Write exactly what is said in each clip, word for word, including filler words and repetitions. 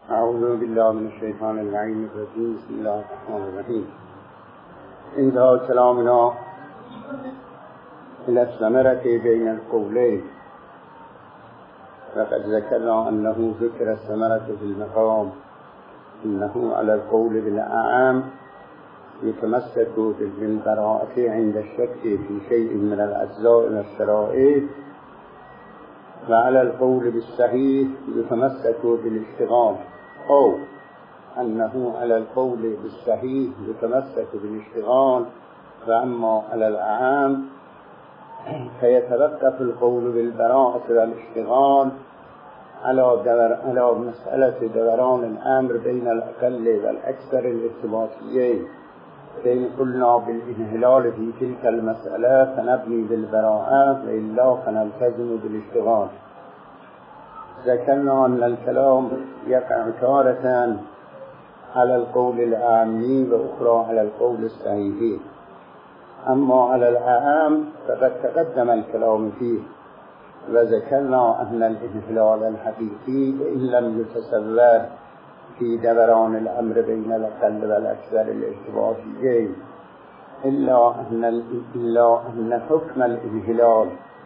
اعوذ بالله من الشیطان اللعین الرجیم. بسم الله الرحمن الرحیم. انتهى كلامنا إلى الثمرة بين القولين، وقد ذكرنا أنه ذكر الثمرة في المقام، إنه على القول بالأعام يتمسك بالبراءة عند الشك في شيء من الأجزاء والشرائط، وعلى القول بالصحيح يتمسك بالاشتغال، أو أنه على القول بالصحيح يتمسك بالاشتغال، وأما على الأعام فيتوقف القول بالبراءة والاشتغال على دور على مسألة دوران الأمر بين الأقل والأكثر الارتباطيين. فإن قلنا بالانهلال في تلك المسألة فنبني بالبراءة، وإلا فنلتزم بالاشتغال. ذكرنا أن الكلام يقع تارة على القول العامي وأخرى على القول الصحيح، أما على الأعام فقد تقدم الكلام فيه، وذكرنا أن الانهلال الحقيقي إن لم يتصور في دوران الأمر بين الأقل والأكثر الارتباطيين إلا أن إلا أن حكم الانهلال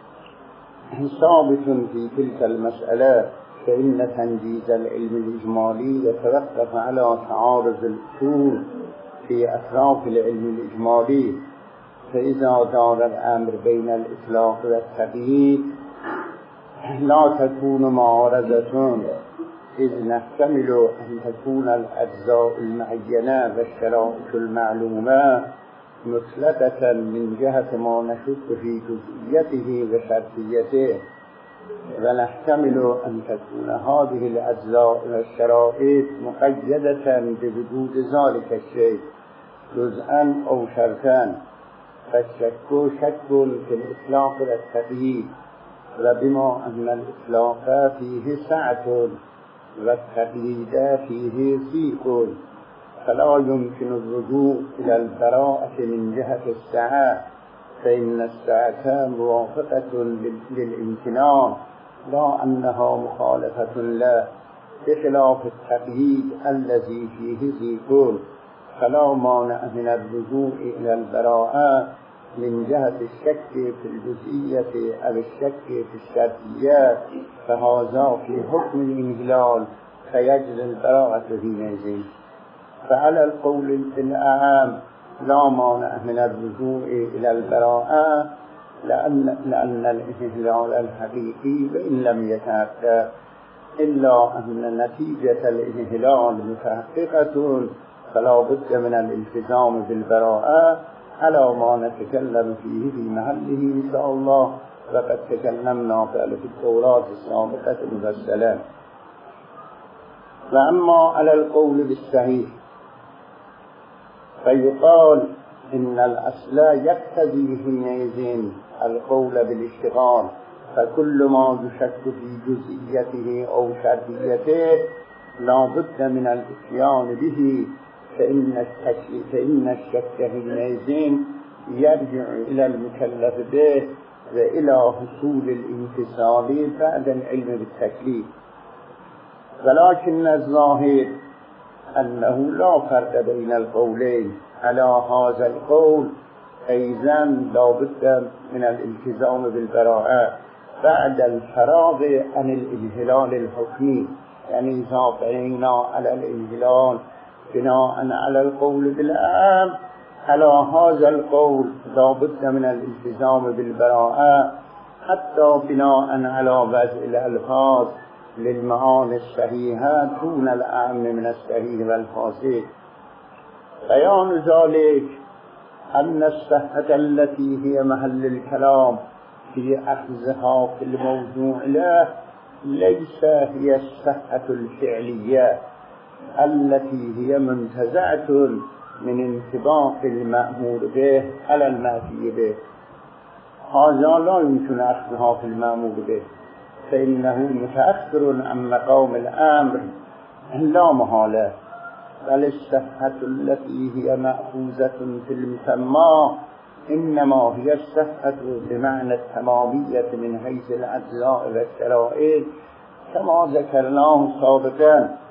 ثابت في تلك المسألة، فإن تنجيز العلم الإجمالي يتوقف على تعارض الأصول في أطراف العلم الإجمالي، فإذا دار الأمر بين الإطلاق والتقييد لا تكون معارضة، إذ نحتمل أن تكون الأجزاء المعينة والشرائط المعلومة مطلقة من جهة ما نشك في جزئيته وشرطيته، ونحتمل أن تكون هذه الأجزاء والشرائط مقيدة بوجود ذلك الشيء جزءا أو شرطا، فالشك شك في الإطلاق والتقييد، وبما أن الإطلاق فيه سعة والتقييد فيه ضيق فلا يمكن الرجوع إلى البراءة من جهة السعة، فإن السعة موافقة للامتناع لا أنها مخالفة له، بخلاف التقييد الذي فيه ضيق، فلا مانع من الرجوع إلى البراءة من جهة الشك في الجزئية أو الشك في الشرطية، فهذا في حكم الانهلال فيجري البراءة حينئذ. فعلى القول الأعام لا مانع من الرجوع إلى البراءة، لأن, لأن الانهلال الحقيقي وإن لم يتحقق إلا أن نتيجة الانهلال متحققة، فلا بد من الالتزام بالبراءة على ما نتكلم فيه في محله إن شاء الله، وقد تكلمنا في التوراة السابقة مفصلا. وأما على القول بالصحيح فيقال إن الأصل يقتضي حينئذ القول بالاشتغال، فكل ما يشك في جزئيته أو شرطيته لا بد من الاتيان به، فإن الشك فإن الشك حينئذ يرجع إلى المكلف به وإلى حصول الانتصال بعد العلم بالتكليف. ولكن الظاهر أنه لا فرق بين القولين، على هذا القول أيضا لا بد من الالتزام بالبراءة بعد الفراغ عن الانهلال الحكمي، يعني إذا بقينا على الانهلال بناء على القول بالأعام، على هذا القول لا بد من الالتزام بالبراءة حتى بناء على وضع الألفاظ للمعاني الصحيحة دون الأعم من الصحيح والفاسد. بيان ذلك أن الصحة التي هي محل الكلام في أخذها في الموضوع له ليس هي الصحة الفعلية التي هي منتزعة من انطباق المأمور به على المأتي به، هذا لا يمكن أخذها في المأمور به، فإنه متأخر عن مقام الأمر لا محالة، بل الصحة التي هي مأخوذة في المسمى إنما هي الصحة بمعنى التمامية من حيث الأجزاء والشرائط كما ذكرناه سابقا،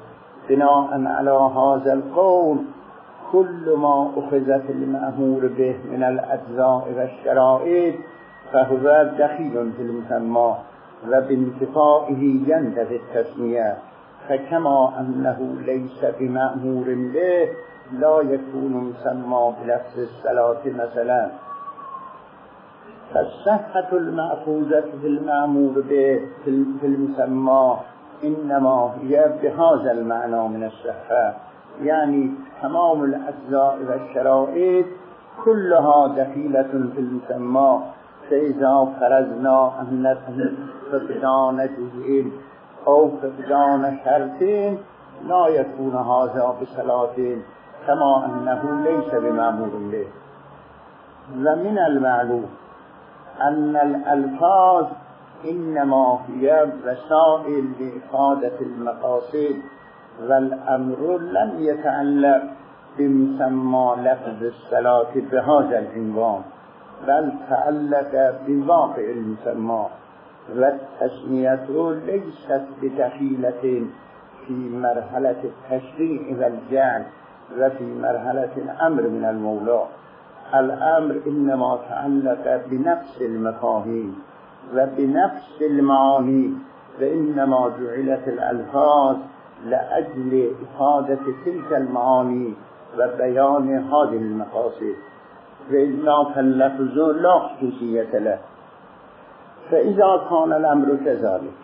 بناء على هذا القول كل ما أخذت المأمور به من الأجزاء والشرائط فهو دخيل في المسمى وبانتفائه ينتفي التسمية، فكما أنه ليس بمأمور به لا يكون مسمى بلفظ الصلاة مثلا. فالصحة المأخوذة في المأمور به في المسمى إنما هي بهذا المعنى من الصحة، يعني تمام الأجزاء والشرائط كلها دخيلة في المسمى. فإذا فرضنا أن فقدان جزء أو فقدان شرط لا يكون هذا بصلاة، كما أنه ليس بمأمور به. ومن المعلوم أن الألفاظ إنما هي وسائل لإفادة المقاصد، والأمر لم يتعلق بمسمى لفظ الصلاة بهذا العنوان، بل تعلق بواقع المسمى، والتسمية ليست بدخيلة في مرحلة التشريع والجعل وفي مرحلة الأمر من المولى. الأمر إنما تعلق بنفس المفاهيم وبنفس المعاني، وإنما جعلت الألفاظ لأجل إفادة تلك المعاني وبيان هذه المقاصد، وإلا فاللفظ لا خصوصية له. فإذا كان الأمر كذلك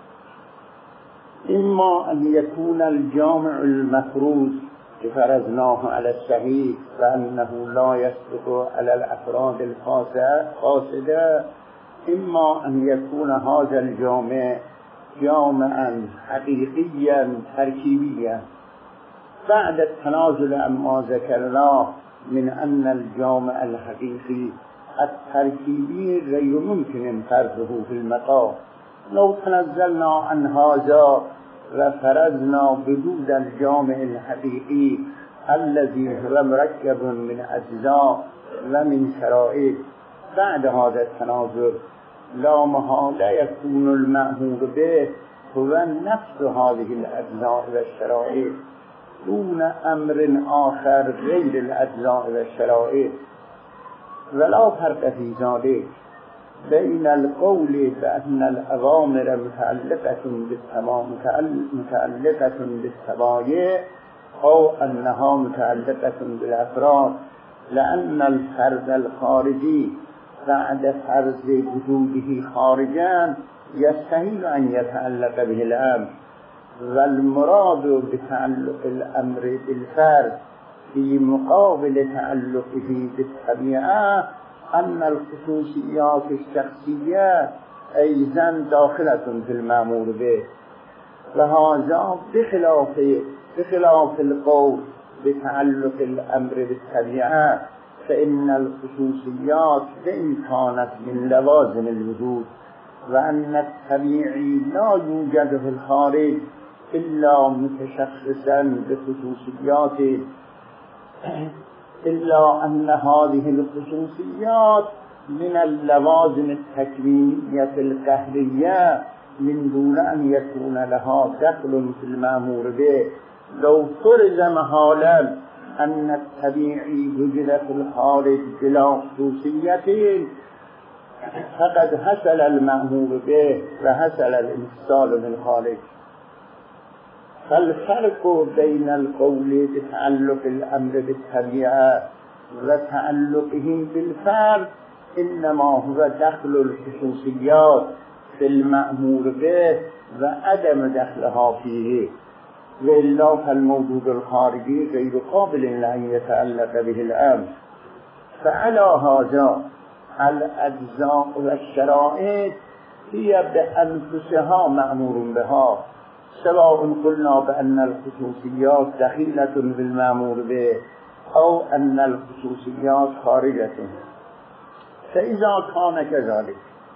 إما أن يكون الجامع المفروض فرضناه على الصحيح فأنه لا يصدق على الأفراد الفاسدة، إما أن يكون هذا الجامع جامعا حقيقيا تركيبيا بعد التنازل عما ذكرناه من أن الجامع الحقيقي التركيبي غير ممكن فرضه في المقام. لو تنزلنا عن هذا وفرضنا وجود الجامع الحقيقي الذي هو مركب من أجزاء ومن شرائط بعد هذا التنازل، لا محالة يكون المأمور به هو نفس هذه الأجزاء والشرائط دون أمر آخر غير الأجزاء والشرائط. ولا فرق في ذلك بين القول بأن الأوامر متعلقة بالتمام متعلقة بالتبايع أو أنها متعلقة بالأفراد، لأن الفرد الخارجي بعد فرض وجوده خارجا يستحيل أن يتعلق به الأمر، والمراد بتعلق الأمر بالفرد في مقابل تعلقه بالطبيعة أن الخصوصيات الشخصية أيضا داخلة في المأمور به، وهذا بخلاف بخلاف القول بتعلق الأمر بالطبيعة، فإن الخصوصيات بإن كانت من لوازم الوجود، وأن الطبيعي لا يوجد في الخارج إلا متشخصا بخصوصياته، إلا أن هذه الخصوصيات من اللوازم التكوينية القهرية من دون أن يكون لها دخل في المأمور به. لو فرض محالا أن الطبيعي وجد في الخارج بلا خصوصية فقد حصل المأمور به وحصل الانفصال من الخارج. فالفرق بين القول بتعلق الأمر بالطبيعة وتعلقه بالفرد إنما هو دخل الخصوصيات في المأمور به وعدم دخلها فيه، وإلا فالموجود الخارجي غير قابل لأن يتعلق به الأمر. فعلى هذا الأجزاء والشرائط هي بأنفسها مأمور بها، سواء قلنا بأن الخصوصيات دخيلة بالمأمور به أو أن الخصوصيات خارجة. فإذا كان كذلك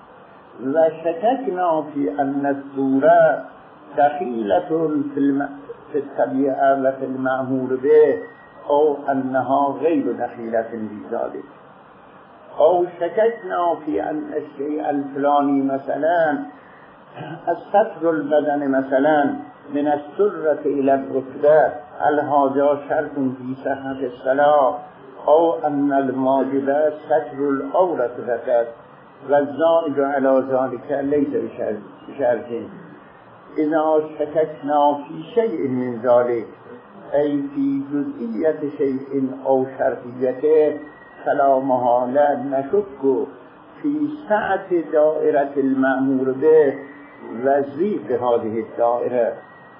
وشككنا في أن الصورة دخيلة في الطبيعة وفي المأمور به أو أنها غير دخيلة في ذلك، أو شككنا في أن الشيء الفلاني مثلا الستر البدن مثلا من السرة إلى الركبة هل هذا شرط في صحة الصلاة أو أن المواجبات ستر العورة فقط والزائد على ذلك ليس بشرط. إذا شككنا في شيء من ذلك أي في جزئية شيء أو شرطيته فلا محالة نشك في سعة دائرة المأمور به وضيق هذه الدائرة،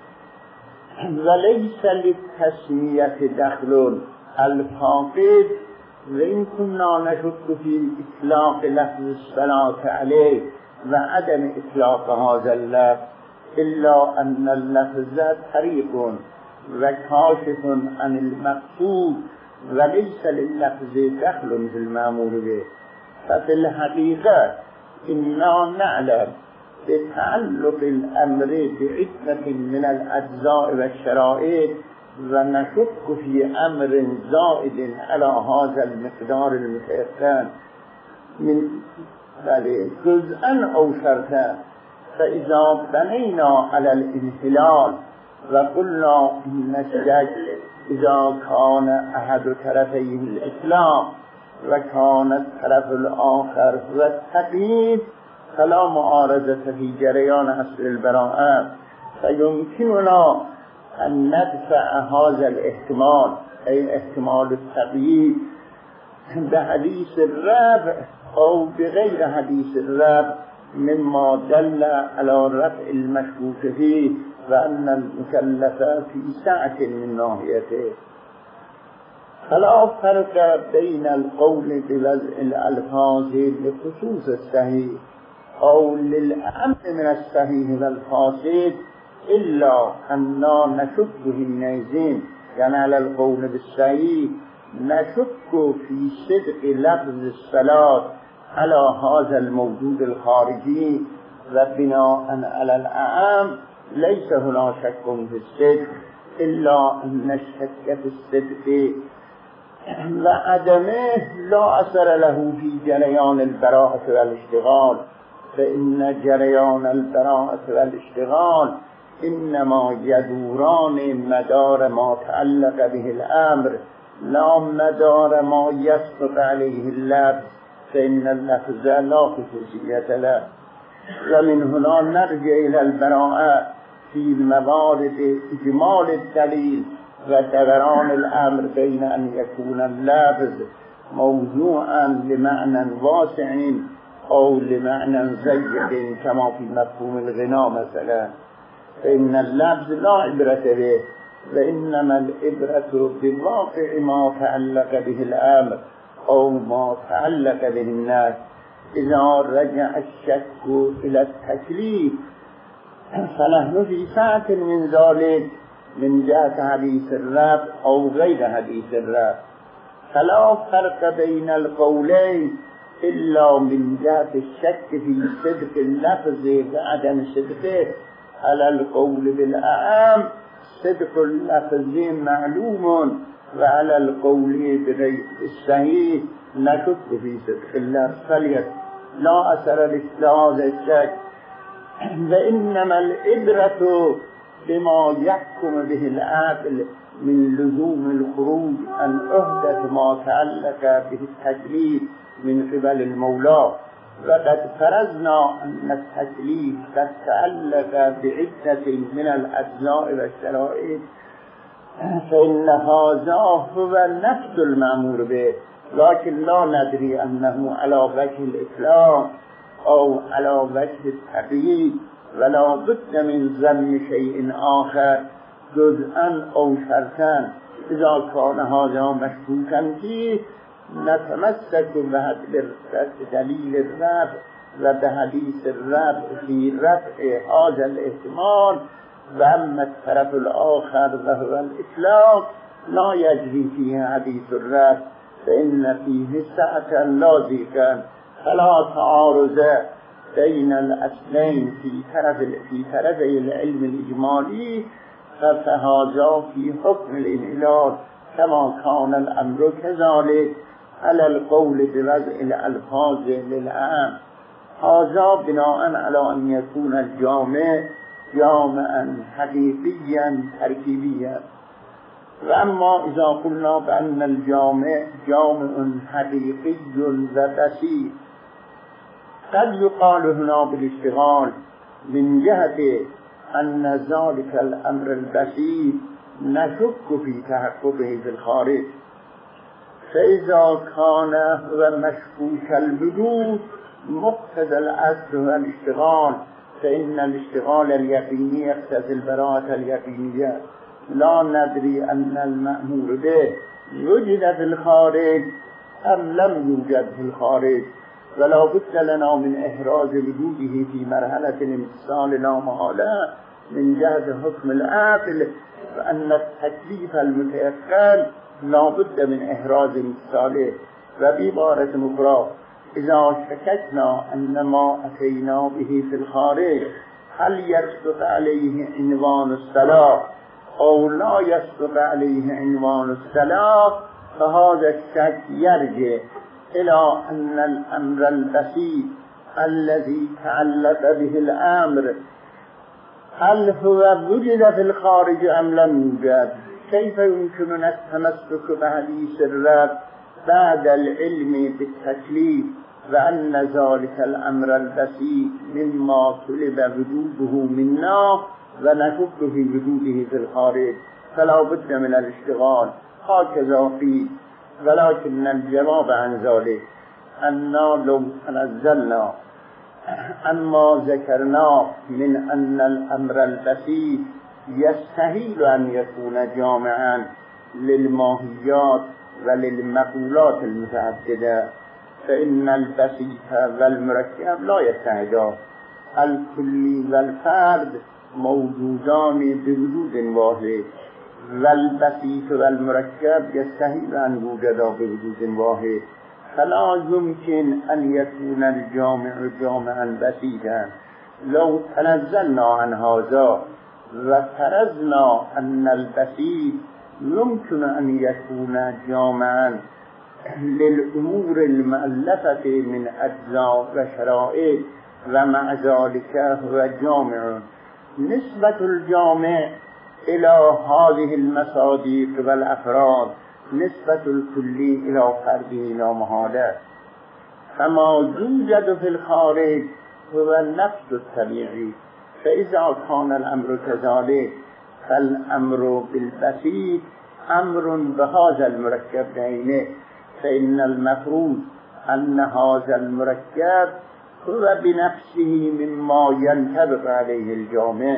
وليس للتسمية دخل الفاقد، وإن كنا نشك في إطلاق لفظ الصلاة عليه وعدم إطلاق هذا اللفظ، إلا أن اللفظ طريق وكاشف عن المقصود وليس لللفظ دخل في المأمور به. ففي الحقيقة إننا نعلم بتعلق الأمر بعدة من الأجزاء والشرائط ونشك في أمر زائد على هذا المقدار المتيقن من ذلك جزءا أو شرطا. فإذا بنينا على الانحلال وقلنا إن الشك إذا كان أحد طرفيه الإسلام وكان الطرف الآخر والتقييد فلا معارضة في جريان أصل البراءة، فيمكننا أن ندفع هذا الاحتمال أي احتمال التقييد بحديث الرفع أو بغير حديث الرفع مما دل على رفع المشكوك فيه وأن المكلف في سعة من ناحيته. فلا فرق بين القول بوضع الألفاظ لخصوص الصحيح أو للأهم من الصحيح والفاسد إلا أننا نشك حينئذ يعني على القول بالصحيح نشك في صدق لفظ الصلاة على هذا الموجود الخارجي، وبناء على الأعم ليس هنا شك في الصدق إلا أن الشك في الصدق وعدمه لا أثر له في جريان البراءة والاشتغال، فإن جريان البراءة والاشتغال إنما يدوران مدار ما تعلق به الأمر لا مدار ما يسبق عليه اللفظ، فإن اللفظ لا خصوصية له. ومن هنا نرجع إلى البراءة في موارد إجمال الدليل ودوران الأمر بين أن يكون اللفظ موضوعا لمعنى واسع أو لمعنى ضيق كما في مفهوم الغناء مثلا، فإن اللفظ لا عبرة به، وإنما العبرة بواقع ما تعلق به الأمر أو ما تعلق به الناس. إذا رجع الشك إلى التكليف فنحن في ساعة من ذلك من جهة حديث الرب أو غير حديث الرب، فلا فرق بين القولين إلا من جهة الشك في صدق اللفظ وعدم صدقه. على القول بالأعام صدق اللفظ معلوم، وعلى القول بغير الصحيح نشك في صدق اللفظ، فليس لا أثر لهذا الشك، وإنما العبرة بما يحكم به العقل من لزوم الخروج عن عهدة ما تعلق به التكليف من قبل المولى. وقد فرضنا أن التكليف قد تعلق بعدة من الأجزاء والشرائط، فإن هذا هو نفس المأمور به، لكن لا ندري أنه على وجه الإطلاق أو على وجه التقييد، ولا بد من ذم شيء آخر جزءا أو شرطا. إذا كان هذا مشكوكا فيه نتمسك بدليل الرفع وبحديث الرفع في رفع هذا الاحتمال، وأما الطرف الآخر وهو الإطلاق لا يجري فيه حديث الرفع، فإن فيه سعة لا ضيقا، فلا تعارض بين الأصلين في طرف في طرفي العلم الإجمالي، فهذا في حكم الانحلال كما كان الأمر كذلك على القول بوضع الألفاظ للعام. هذا بناء على أن يكون الجامع جامعا حقيقيا تركيبيا. وأما إذا قلنا بأن الجامع جامع حقيقي وبسيط قد يقال هنا بالاشتغال من جهة أن ذلك الأمر البسيط نشك في تحققه في الخارج، فإذا كان هو مشكوك الوجود مقتضى الأصل والاشتغال، فإن الاشتغال اليقيني يقتضي البراءة اليقينية. لا ندري أن المأمور به وجد في الخارج أم لم يوجد في الخارج، ولا بد لنا من إحراز وجوده في مرحلة الامتصال لا محالة من جهة حكم العقل، وأن التكليف المتيقن لا بد من إحراز امتصاله. وبعبارة أخرى إذا شككنا أن ما أتينا به في الخارج هل يصدق عليه عنوان الصلاة أو لا يصدق عليه عنوان الصلاة، فهذا الشك يرجع إلى أن الأمر البسيط الذي تعلق به الأمر هل هو وجد في الخارج أم لم يوجد. كيف يمكننا التمسك بحديث الرب بعد العلم بالتكليف وأن ذلك الأمر البسيط مما طلب وجوده منا ونشك في وجوده في الخارج؟ فلا بد من الاشتغال. هكذا قيل، ولكن الجواب عن ذلك أننا لو نزلنا أما ذكرنا من أن الأمر البسيط يستحيل أن يكون جامعا للماهيات وللمقولات المتعددة، فإن البسيط والمركب لا يتحدان. الكلي والفرد موجودان بوجود واحد، والبسيط والمركب يستحيل أن يوجدا بوجود واحد، فلا يمكن أن يكون الجامع جامعا بسيطا. لو تنزلنا عن هذا وفرضنا أن البسيط يمكن أن يكون جامعا للأمور المؤلفة من أجزاء وشرائع ومع ذلك هو جامع، نسبة الجامع إلى هذه المصادق والأفراد نسبة الكلي إلى فرده لا محالة. فما يوجد في الخارج هو النفس الطبيعي، فإذا كان الأمر كذلك فالأمر بالبسيط أمر بهذا المركب بعينه، فإن المفروض أن هذا المركب هو بنفسه مما ينطبق عليه الجامع.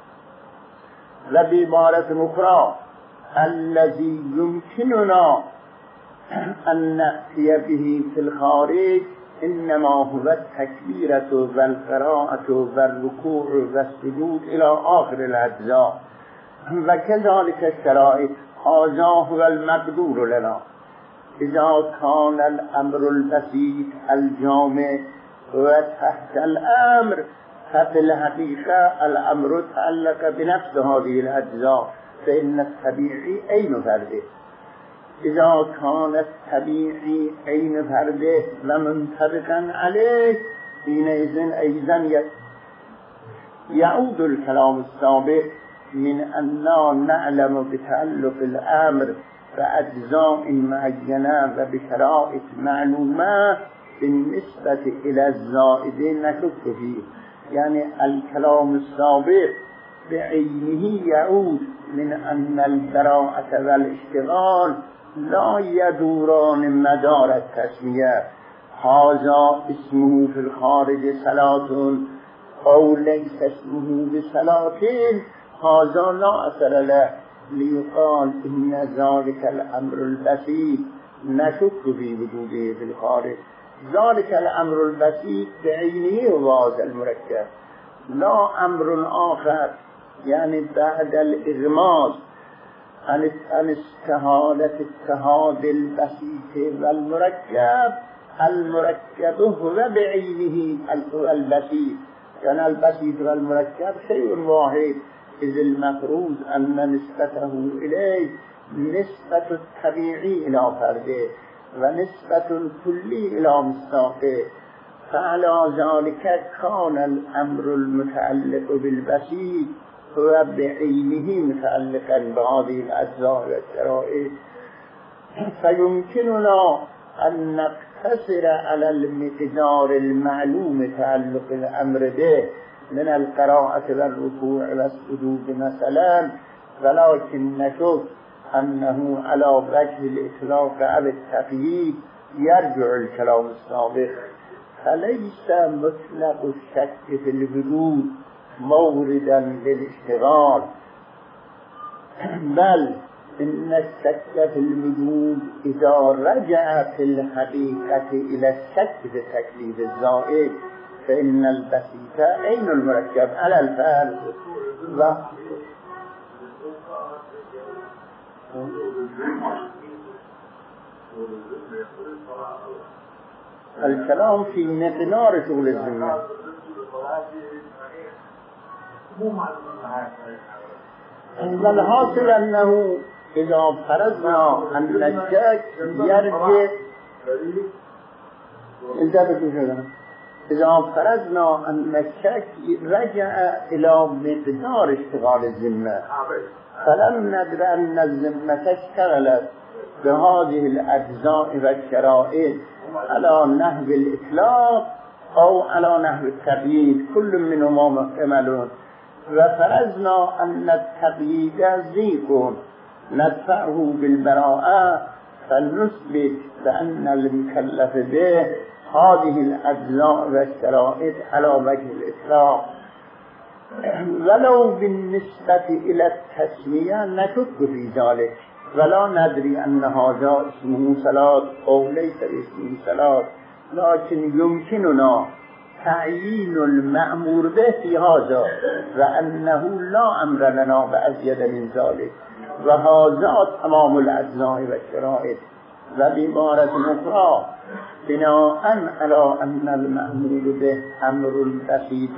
وبعبارة أخرى الذي يمكننا أن نأتي به في الخارج إنما هو التكبيرة والقراءة والركوع والسجود إلى آخر الأجزاء، وكذلك الشرائط. هذا هو المقدور لنا. إذا كان الأمر البسيط الجامع هو تحت الأمر، ففي الحقيقة الأمر تعلق بنفس هذه الأجزاء، فإن الطبيعي أين فرده. إذا كان الطبيعي أين فرده ومنطبقا عليه، حينئذ أيضا يعود الكلام السابق من أننا نعلم بتعلق الأمر بأجزاء معينة وبشرائط معلومة بالنسبة إلى الزائدين نشك فيه. يعني الكلام السابق بعينه يعود من أن البراءة والاشتغال لا يدوران مدار التسمية. هذا اسمه في الخارج صلاة أو ليس اسمه بصلاة، هذا لا أثر له ليقال إن ذلك الأمر البسيط نشك في وجوده في الخارج. ذلك الأمر البسيط بعينه هو هذا المركب، لا أمر آخر. يعني بعد الإغماض عن استهادة اتحاد البسيط والمركب، المركب هو بعينه البسيط. يعني البسيط والمركب شيء واحد، إذ المفروض أن نسبته إليه نسبة الطبيعي إلى فرده ونسبة الكلي إلى مصداقه. فعلى ذلك كان الأمر المتعلق بالبسيط هو بعينه متعلقا بهذه الأجزاء والشرائط، فيمكننا أن نقتصر على المقدار المعلوم تعلق الأمر به من القراءة والركوع والسجود مثلا، ولكن نشوف أنه على وجه الإطلاق أو التقييد يرجع الكلام السابق، فليس مطلق الشك في الوجود موردا للاشتغال، بل إن الشك في الوجود إذا رجع في الحقيقة إلى الشك في التكليف الزائد فإن البسيط عين المركب على الفعل. و الكلام في مقدار شغل الذمة. والحاصل أنه إذا فرضنا أن الشك يرجع إذا فرضنا أن الشك رجع إلى مقدار اشتغال الذمة، فلم ندر أن الذمة اشتغلت بهذه الأجزاء والشرائط على نحو الإطلاق أو على نحو التقييد، كل منهما محتمل، وفرضنا أن التقييد زيق ندفعه بالبراءة، فنثبت بأن المكلف به هذه الأجزاء والشرائط على وجه الإطلاق، ولو بالنسبة إلى التسمية نشك في ذلك، ولا ندري أن هذا اسمه صلاة أو ليس اسمه صلاة، لكن يمكننا تعيين المأمور به في هذا، وأنه لا أمر لنا بأزيد من ذلك، وهذا تمام الأجزاء والشرائط. وبعبارة أخرى بناء على أن المأمور به أمر بسيط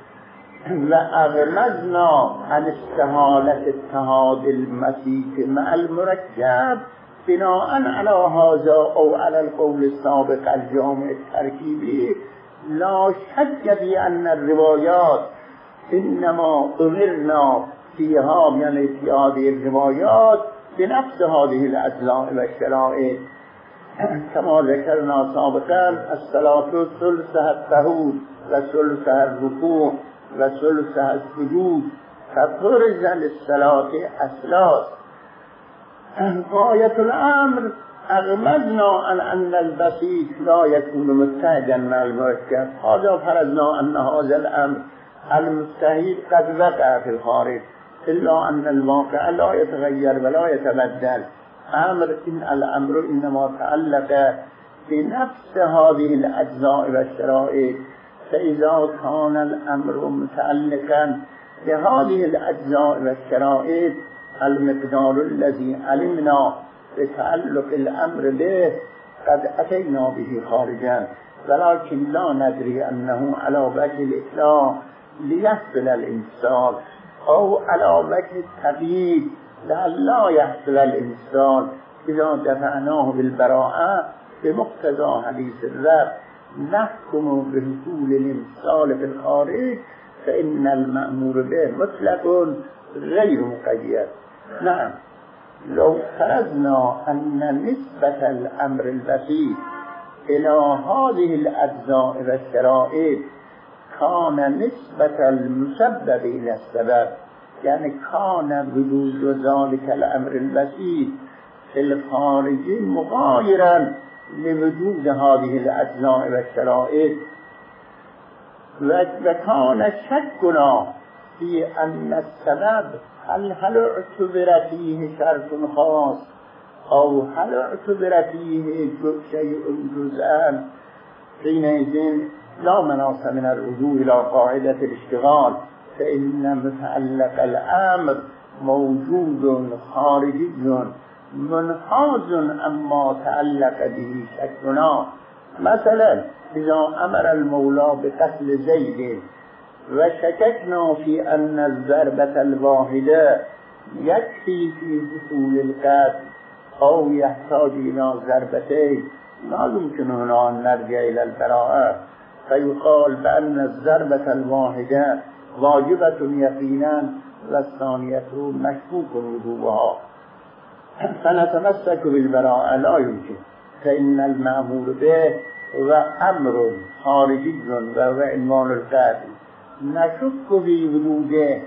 وأغمزنا عن استحالة اتحاد المسيح مع المركب، بناء على هذا أو على القول السابق الجامع التركيبي، لا شك بأن الروايات إنما أمرنا فيها يعني في هذه الروايات بنفس هذه الأجزاء والشرائط، كما ذكرنا سابقا الصلاة ثلثها التهود وثلثها الركوع وثلثها السجود، ففرض للصلاة أثلاث. غاية الأمر أغمزنا عن أن البسيط لا يكون متحدا مع المركب، هذا فرضنا أن هذا الأمر المستحيل قد وقع في الخارج، إلا أن الواقع لا يتغير ولا يتبدل. أمر إن الأمر إنما تعلق بنفس هذه الأجزاء والشرائط، فإذا كان الأمر متعلقا بهذه الأجزاء والشرائط المقدار الذي علمنا بتعلق الأمر به قد أتينا به خارجا، ولكن لا ندري أنه على وجه الإطلاق ليحصل الإنسان أو على وجه التقييد لا يحصل الإنسان إذا دفعناه بالبراءة بمقتضى حديث الرب نحكم بحصول الإنسان في الخارج، فإن المأمور به مطلق غير مقيد. نعم، لو فرضنا أن نسبة الأمر البسيط إلى هذه الأجزاء والشرائط كان نسبة المسبب إلى السبب، يعني كان وجود ذلك الأمر البسيط في الخارج مغايرا لوجود هذه الأجزاء والشرائط، وكان شكنا في أن السبب هل هل اعتبر فيه شرط خاص أو هل اعتبر فيه شيء جزءا، حينئذ لا مناص من الرجوع إلى قاعدة الاشتغال، فإن متعلق الأمر موجود خارجي منحاز أما تعلق به شكنا. مثلا إذا أمر المولى بقتل زيد وشككنا في أن الضربة الواحدة يكفي في حصول القتل أو يحتاج إلى ضربتين، لا يمكن هنا أن نرجع إلى البراءة، فيقال بأن الضربة الواحدة واجبة يقينا والثانية مشكوك وجوبها، فنتمسك بالبراءة لا يمكن، فإن المأمور به هو أمر خارجي وهو عنوان القتل، نشك في وجوده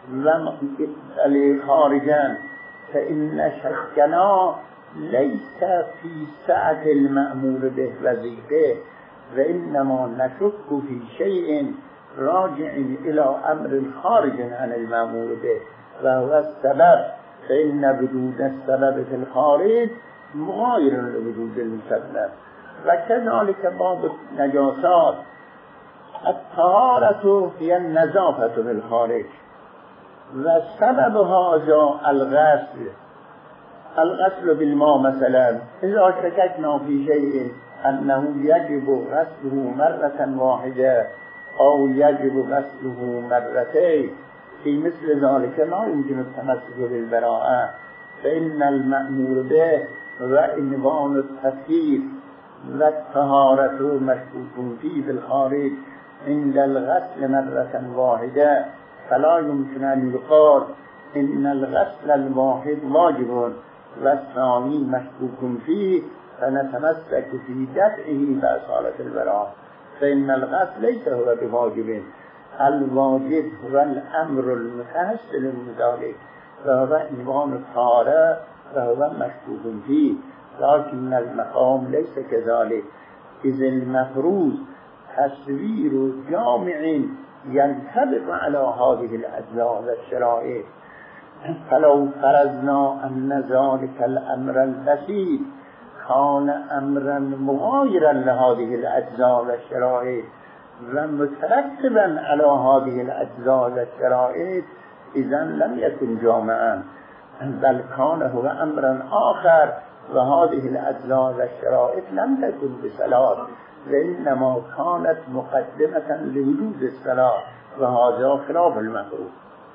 خارجا، فإن شكنا ليس في سعة المأمور به وظيفه، وإنما نشك في شيء راجع إلى أمر خارج عن المأمور به وهو السبب، فإن وجود السبب في الخارج مغاير لوجود المسبب. وكذلك بعض النجاسات الطهارة هي النظافة في الخارج، وسبب هذا الغسل الغسل بالماء مثلا، إذا شككنا في شيء أنه يجب غسله مرة واحدة أو يجب غسله مرتين، في مثل ذلك لا يمكن التمسك بالبراءة، فإن المأمور به هو عنوان التطهير، والطهارة مشكوك فيه في الخارج عند الغسل مرة واحدة، فلا يمكن أن يقال إن الغسل الواحد واجب والثاني مشكوك فيه فنتمسك في دفعه بأصالة البراءة، فإن الغسل ليس هو بواجب، الواجب هو الأمر المتحصل من ذلك وهو عنوان الطهارة وهو مشكوك فيه، لكن المقام ليس كذلك، إذ المفروض تصوير جامع ينطبق على هذه الأجزاء والشرائط، فلو فرضنا أن ذلك الأمر البسيط كان أمرا مغايرا لهذه الأجزاء والشرائط ومترتبا على هذه الأجزاء والشرائط، إذن لم يكن جامعا، بل كان هو أمرا آخر، وهذه الأجزاء والشرائط لم تكن بصلاة، وإنما كانت مقدمة لوجود الصلاة، وهذا خلاف المفروض.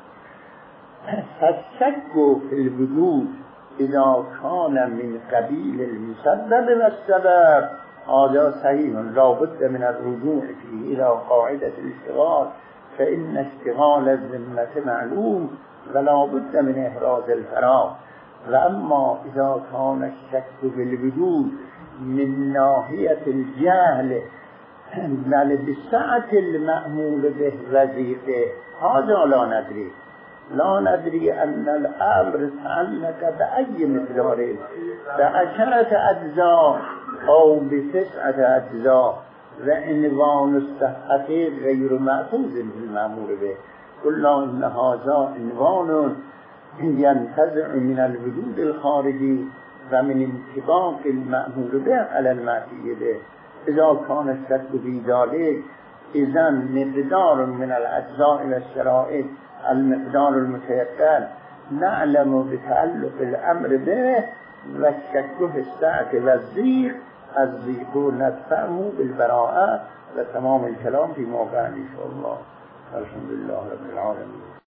فالشك في الوجود إذا كان من قبيل المسبب والسبب هذا صحيح، لا بد من الرجوع فيه إلى قاعدة الاشتغال، فإن اشتغال الذمة معلوم ولا بد من إحراز الفراغ. وأما إذا كان الشك في الوجود من ناحية الجهل بل بسعة المأمول به وظيفه هذا لا ندري، لا ندري أن الأمر تعلق بأي مقدار، بعشرة أجزاء أو بتسعة أجزاء، وعنوان الصحة غير مأخوذ بالمأمور به، قلنا إن هذا عنوان ينتزع من الوجود الخارجي ومن انطباق المأمور به على المعصية به. إذا كان الشك في ذلك إذن مقدار من الأجزاء والشرائط المقدار المتيقن نعلم بتعلق الأمر به، والشك في الساعة والضيق الضيق ندفعه بالبراءة، وتمام الكلام في موقع إن شاء الله. الحمد لله رب العالمين.